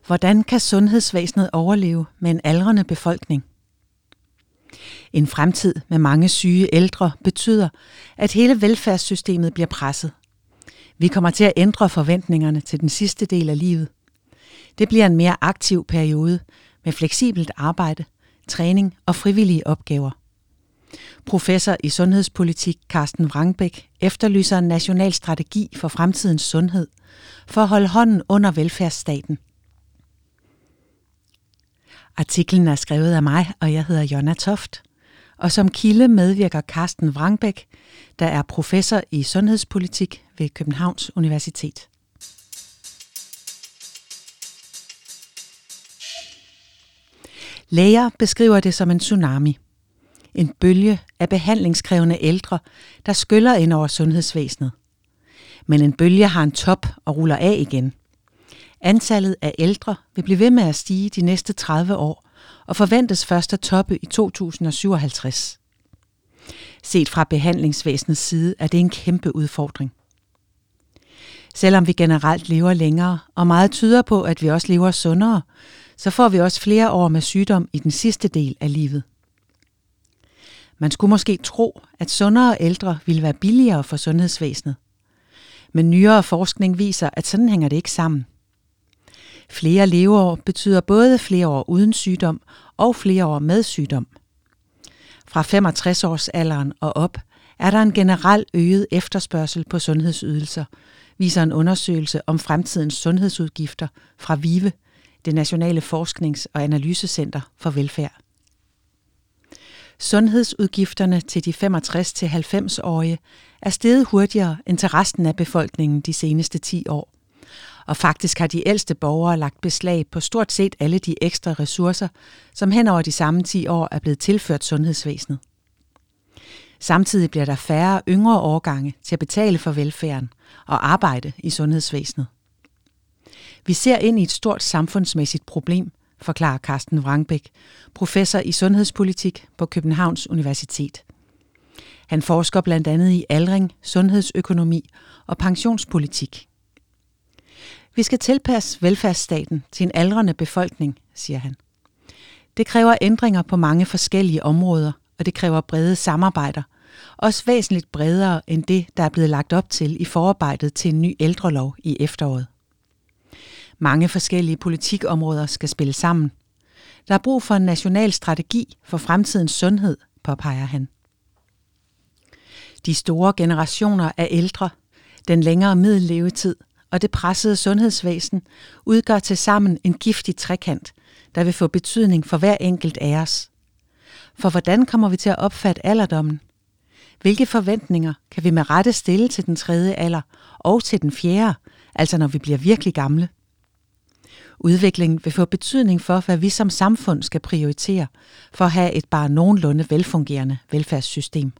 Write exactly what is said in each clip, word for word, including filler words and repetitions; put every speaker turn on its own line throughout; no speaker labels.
Hvordan kan sundhedsvæsenet overleve med en aldrende befolkning? En fremtid med mange syge ældre betyder, at hele velfærdssystemet bliver presset. Vi kommer til at ændre forventningerne til den sidste del af livet. Det bliver en mere aktiv periode med fleksibelt arbejde, træning og frivillige opgaver. Professor i sundhedspolitik Carsten Vrangbæk efterlyser en national strategi for fremtidens sundhed for at holde hånden under velfærdsstaten. Artiklen er skrevet af mig, og jeg hedder Jonna Toft. Og som kilde medvirker Carsten Vrangbæk, der er professor i sundhedspolitik ved Københavns Universitet. Læger beskriver det som en tsunami. En bølge af behandlingskrævende ældre, der skyller ind over sundhedsvæsenet. Men en bølge har en top og ruller af igen. Antallet af ældre vil blive ved med at stige de næste tredive år, og forventes først at toppe i to tusind syvoghalvtreds. Set fra behandlingsvæsenets side er det en kæmpe udfordring. Selvom vi generelt lever længere, og meget tyder på, at vi også lever sundere, så får vi også flere år med sygdom i den sidste del af livet. Man skulle måske tro, at sundere ældre ville være billigere for sundhedsvæsenet. Men nyere forskning viser, at sådan hænger det ikke sammen. Flere leveår betyder både flere år uden sygdom og flere år med sygdom. Fra femogtres års alderen og op er der en generel øget efterspørgsel på sundhedsydelser, viser en undersøgelse om fremtidens sundhedsudgifter fra VIVE, det Nationale Forsknings- og Analysecenter for Velfærd. Sundhedsudgifterne til de femogtres til halvfems-årige er steget hurtigere end til resten af befolkningen de seneste ti år. Og faktisk har de ældste borgere lagt beslag på stort set alle de ekstra ressourcer, som hen over de samme ti år er blevet tilført sundhedsvæsenet. Samtidig bliver der færre yngre årgange til at betale for velfærden og arbejde i sundhedsvæsenet. Vi ser ind i et stort samfundsmæssigt problem, forklarer Carsten Vrangbæk, professor i sundhedspolitik på Københavns Universitet. Han forsker blandt andet i aldring, sundhedsøkonomi og pensionspolitik. Vi skal tilpasse velfærdsstaten til en aldrende befolkning, siger han. Det kræver ændringer på mange forskellige områder, og det kræver brede samarbejder, også væsentligt bredere end det, der er blevet lagt op til i forarbejdet til en ny ældrelov i efteråret. Mange forskellige politikområder skal spille sammen. Der er brug for en national strategi for fremtidens sundhed, påpeger han. De store generationer af ældre, den længere middellevetid og det pressede sundhedsvæsen udgør tilsammen en giftig trekant, der vil få betydning for hver enkelt af os. For hvordan kommer vi til at opfatte alderdommen? Hvilke forventninger kan vi med rette stille til den tredje alder og til den fjerde, altså når vi bliver virkelig gamle? Udviklingen vil få betydning for, hvad vi som samfund skal prioritere for at have et bare nogenlunde velfungerende velfærdssystem.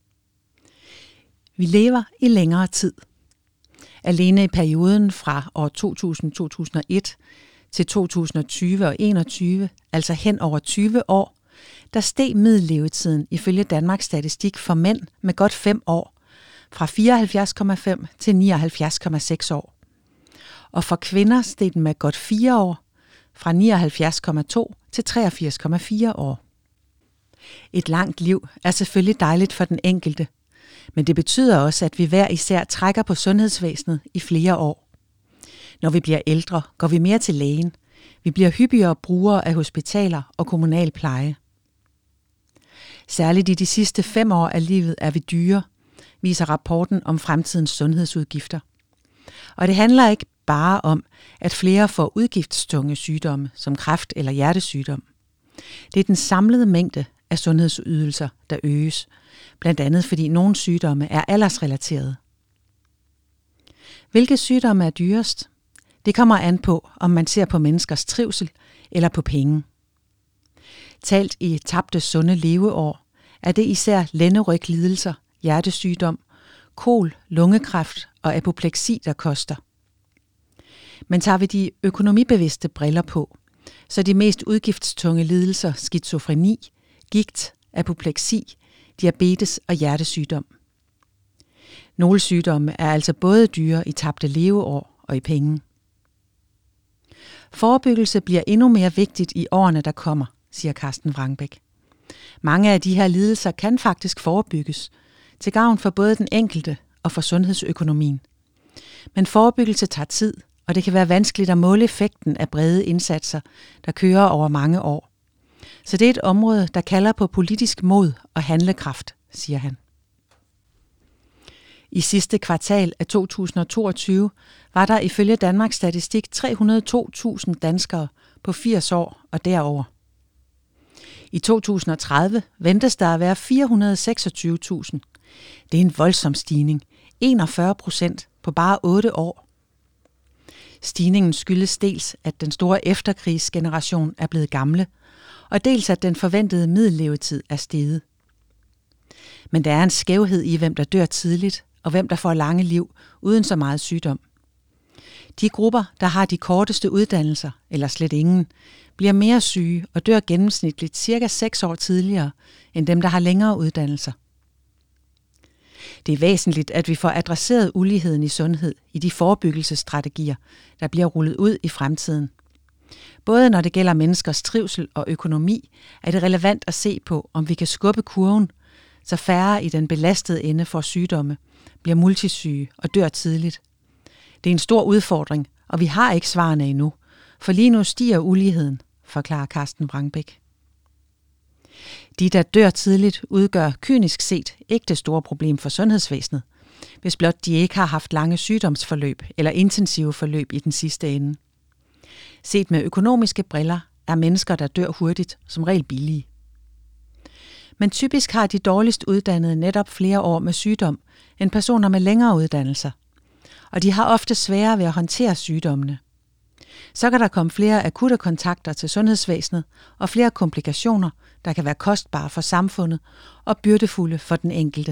Vi lever i længere tid. Alene i perioden fra år to tusind til to tusind og et til to tusind og tyve og enogtyve, altså hen over tyve år, der steg middellevetiden ifølge Danmarks Statistik for mænd med godt fem år, fra fireoghalvfjerds komma fem til nioghalvfjerds komma seks år. Og for kvinder steg den med godt fire år, fra nioghalvfjerds komma to til treogfirs komma fire år. Et langt liv er selvfølgelig dejligt for den enkelte, men det betyder også, at vi hver især trækker på sundhedsvæsenet i flere år. Når vi bliver ældre, går vi mere til lægen. Vi bliver hyppigere brugere af hospitaler og kommunal pleje. Særligt i de sidste fem år af livet er vi dyre, viser rapporten om fremtidens sundhedsudgifter. Og det handler ikke bare om, at flere får udgiftstunge sygdomme som kræft eller hjertesygdom. Det er den samlede mængde af sundhedsydelser, der øges, blandt andet fordi nogle sygdomme er aldersrelaterede. Hvilke sygdomme er dyrest? Det kommer an på, om man ser på menneskers trivsel eller på penge. Talt i tabte sunde leveår er det især lænderygglidelser, hjertesygdom, kol, lungekræft og apopleksi, der koster. Men tager vi de økonomibevidste briller på, så de mest udgiftstunge lidelser skizofreni, gigt, apopleksi, diabetes og hjertesygdom. Nogle sygdomme er altså både dyre i tabte leveår og i penge. Forebyggelse bliver endnu mere vigtigt i årene, der kommer, siger Carsten Vrangbæk. Mange af de her lidelser kan faktisk forebygges, til gavn for både den enkelte og for sundhedsøkonomien. Men forebyggelse tager tid, og det kan være vanskeligt at måle effekten af brede indsatser, der kører over mange år. Så det er et område, der kalder på politisk mod og handlekraft, siger han. I sidste kvartal af to tusind og toogtyve var der ifølge Danmarks Statistik tre hundrede og to tusind danskere på firs år og derover. I to tusind og tredive ventes der at være fire hundrede og seksogtyve tusind. Det er en voldsom stigning, enogfyrre procent på bare otte år. Stigningen skyldes dels, at den store efterkrigsgeneration er blevet gamle, og dels at den forventede middellevetid er steget. Men der er en skævhed i, hvem der dør tidligt, og hvem der får lange liv uden så meget sygdom. De grupper, der har de korteste uddannelser, eller slet ingen, bliver mere syge og dør gennemsnitligt cirka seks år tidligere end dem, der har længere uddannelser. Det er væsentligt, at vi får adresseret uligheden i sundhed i de forebyggelsesstrategier, der bliver rullet ud i fremtiden. Både når det gælder menneskers trivsel og økonomi, er det relevant at se på, om vi kan skubbe kurven, så færre i den belastede ende får sygdomme, bliver multisyge og dør tidligt. Det er en stor udfordring, og vi har ikke svarene endnu, for lige nu stiger uligheden, forklarer Carsten Vrangbæk. De, der dør tidligt, udgør kynisk set ikke det store problem for sundhedsvæsenet, hvis blot de ikke har haft lange sygdomsforløb eller intensive forløb i den sidste ende. Set med økonomiske briller er mennesker, der dør hurtigt, som regel billige. Men typisk har de dårligst uddannede netop flere år med sygdom end personer med længere uddannelser, og de har ofte sværere ved at håndtere sygdommene. Så kan der komme flere akutte kontakter til sundhedsvæsenet og flere komplikationer, der kan være kostbare for samfundet og byrdefulde for den enkelte.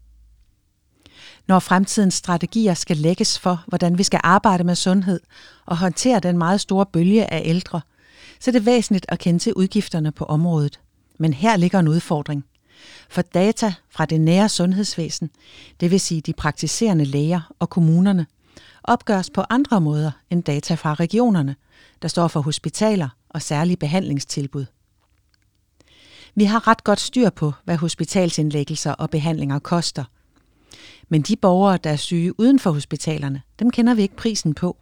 Når fremtidens strategier skal lægges for, hvordan vi skal arbejde med sundhed og håndtere den meget store bølge af ældre, så er det væsentligt at kende til udgifterne på området. Men her ligger en udfordring. For data fra det nære sundhedsvæsen, det vil sige de praktiserende læger og kommunerne, opgøres på andre måder end data fra regionerne, der står for hospitaler og særlige behandlingstilbud. Vi har ret godt styr på, hvad hospitalsindlæggelser og behandlinger koster. Men de borgere, der er syge uden for hospitalerne, dem kender vi ikke prisen på.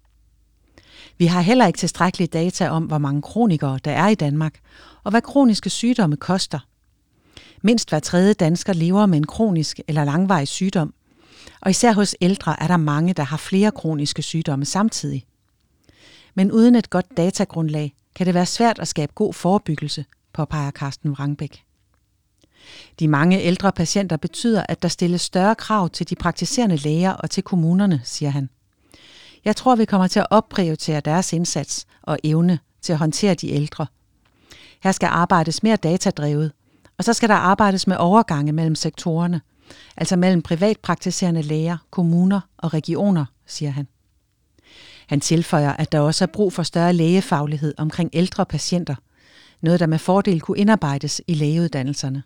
Vi har heller ikke tilstrækkelige data om, hvor mange kronikere der er i Danmark, og hvad kroniske sygdomme koster. Mindst hver tredje dansker lever med en kronisk eller langvarig sygdom, og især hos ældre er der mange, der har flere kroniske sygdomme samtidig. Men uden et godt datagrundlag kan det være svært at skabe god forebyggelse, påpeger Carsten Vrangbæk. De mange ældre patienter betyder, at der stilles større krav til de praktiserende læger og til kommunerne, siger han. Jeg tror, vi kommer til at opprioritere deres indsats og evne til at håndtere de ældre. Her skal arbejdes mere datadrevet, og så skal der arbejdes med overgange mellem sektorerne, altså mellem privatpraktiserende læger, kommuner og regioner, siger han. Han tilføjer, at der også er brug for større lægefaglighed omkring ældre patienter, noget der med fordel kunne indarbejdes i lægeuddannelserne.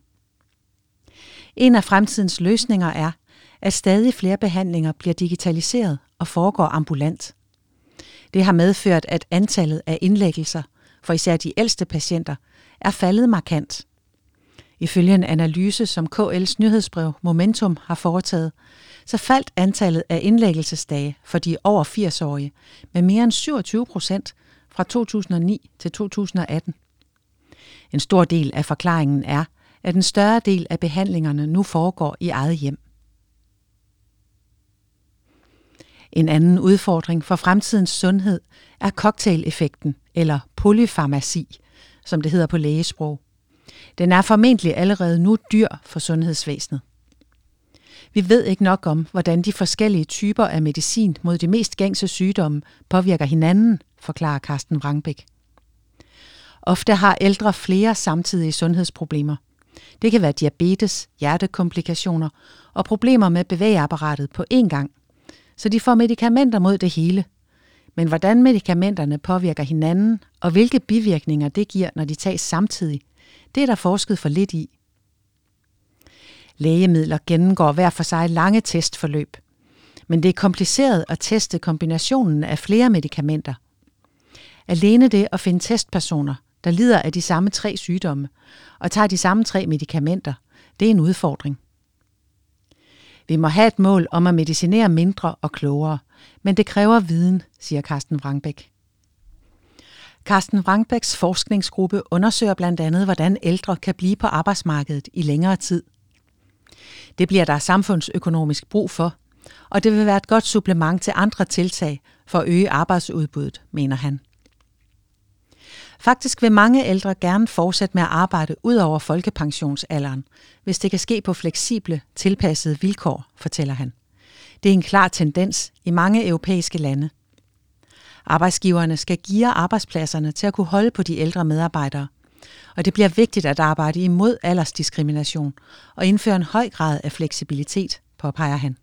En af fremtidens løsninger er, at stadig flere behandlinger bliver digitaliseret og foregår ambulant. Det har medført, at antallet af indlæggelser, for især de ældste patienter, er faldet markant. Ifølge en analyse, som K L's nyhedsbrev Momentum har foretaget, så faldt antallet af indlæggelsesdage for de over firs-årige med mere end syvogtyve procent fra to tusind og ni til to tusind og atten. En stor del af forklaringen er, at en større del af behandlingerne nu foregår i eget hjem. En anden udfordring for fremtidens sundhed er cocktail-effekten, eller polyfarmaci, som det hedder på lægesprog. Den er formentlig allerede nu dyr for sundhedsvæsenet. Vi ved ikke nok om, hvordan de forskellige typer af medicin mod de mest gængse sygdomme påvirker hinanden, forklarer Carsten Vrangbæk. Ofte har ældre flere samtidige sundhedsproblemer. Det kan være diabetes, hjertekomplikationer og problemer med bevægeapparatet på én gang, så de får medicamenter mod det hele. Men hvordan medicamenterne påvirker hinanden, og hvilke bivirkninger det giver, når de tages samtidig, det er der forsket for lidt i. Lægemidler gennemgår hver for sig lange testforløb, men det er kompliceret at teste kombinationen af flere medikamenter. Alene det at finde testpersoner, der lider af de samme tre sygdomme og tager de samme tre medicamenter, det er en udfordring. Vi må have et mål om at medicinere mindre og klogere, men det kræver viden, siger Carsten Vrangbæk. Carsten Vrangbæks forskningsgruppe undersøger blandt andet, hvordan ældre kan blive på arbejdsmarkedet i længere tid. Det bliver der samfundsøkonomisk brug for, og det vil være et godt supplement til andre tiltag for at øge arbejdsudbuddet, mener han. Faktisk vil mange ældre gerne fortsætte med at arbejde ud over folkepensionsalderen, hvis det kan ske på fleksible, tilpassede vilkår, fortæller han. Det er en klar tendens i mange europæiske lande. Arbejdsgiverne skal geare arbejdspladserne til at kunne holde på de ældre medarbejdere, og det bliver vigtigt at arbejde imod aldersdiskrimination og indføre en høj grad af fleksibilitet, påpeger han.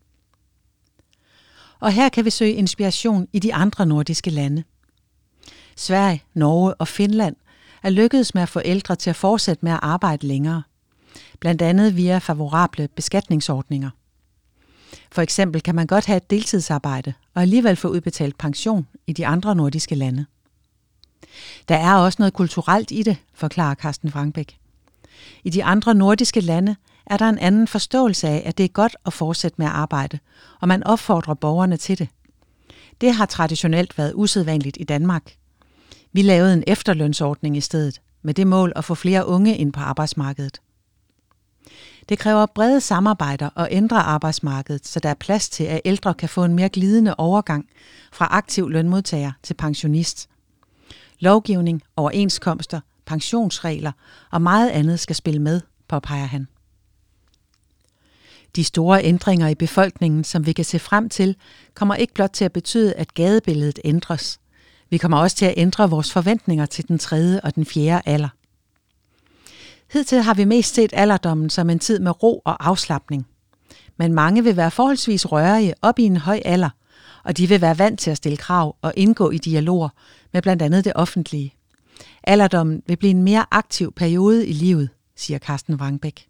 Og her kan vi søge inspiration i de andre nordiske lande. Sverige, Norge og Finland er lykkedes med at få ældre til at fortsætte med at arbejde længere, blandt andet via favorable beskatningsordninger. For eksempel kan man godt have et deltidsarbejde og alligevel få udbetalt pension i de andre nordiske lande. Der er også noget kulturelt i det, forklarer Carsten Vrangbæk. I de andre nordiske lande er der en anden forståelse af, at det er godt at fortsætte med at arbejde, og man opfordrer borgerne til det. Det har traditionelt været usædvanligt i Danmark. Vi lavede en efterlønsordning i stedet, med det mål at få flere unge ind på arbejdsmarkedet. Det kræver brede samarbejder og ændre arbejdsmarkedet, så der er plads til, at ældre kan få en mere glidende overgang fra aktiv lønmodtager til pensionist. Lovgivning, overenskomster, pensionsregler og meget andet skal spille med, påpeger han. De store ændringer i befolkningen, som vi kan se frem til, kommer ikke blot til at betyde, at gadebilledet ændres. Vi kommer også til at ændre vores forventninger til den tredje og den fjerde alder. Hidtil har vi mest set alderdommen som en tid med ro og afslapning. Men mange vil være forholdsvis rørige op i en høj alder, og de vil være vant til at stille krav og indgå i dialoger med blandt andet det offentlige. Alderdommen vil blive en mere aktiv periode i livet, siger Carsten Vrangbæk.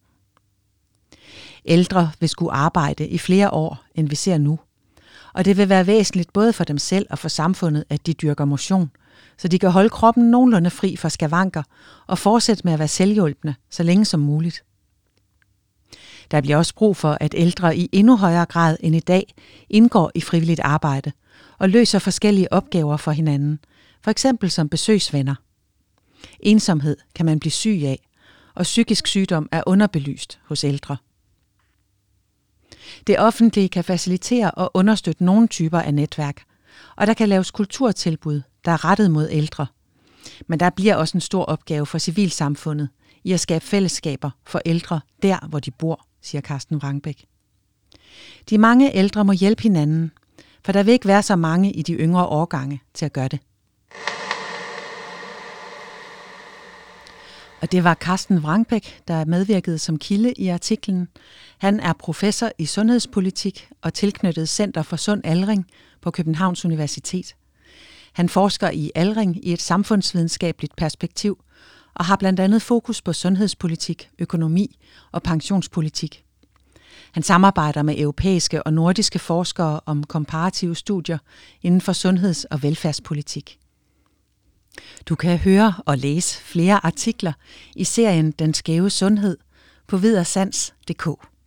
Ældre vil skulle arbejde i flere år, end vi ser nu. Og det vil være væsentligt både for dem selv og for samfundet, at de dyrker motion, så de kan holde kroppen nogenlunde fri for skavanker og fortsætte med at være selvhjulpne så længe som muligt. Der bliver også brug for, at ældre i endnu højere grad end i dag indgår i frivilligt arbejde og løser forskellige opgaver for hinanden, for eksempel som besøgsvenner. Ensomhed kan man blive syg af, og psykisk sygdom er underbelyst hos ældre. Det offentlige kan facilitere og understøtte nogle typer af netværk, og der kan laves kulturtilbud, der er rettet mod ældre. Men der bliver også en stor opgave for civilsamfundet i at skabe fællesskaber for ældre der, hvor de bor, siger Carsten Vrangbæk. De mange ældre må hjælpe hinanden, for der vil ikke være så mange i de yngre årgange til at gøre det. Og det var Carsten Vrangbæk, der medvirkede som kilde i artiklen. Han er professor i sundhedspolitik og tilknyttet Center for Sund Aldring på Københavns Universitet. Han forsker i aldring i et samfundsvidenskabeligt perspektiv og har blandt andet fokus på sundhedspolitik, økonomi og pensionspolitik. Han samarbejder med europæiske og nordiske forskere om komparative studier inden for sundheds- og velfærdspolitik. Du kan høre og læse flere artikler i serien Den skæve sundhed på videresans punktum d k.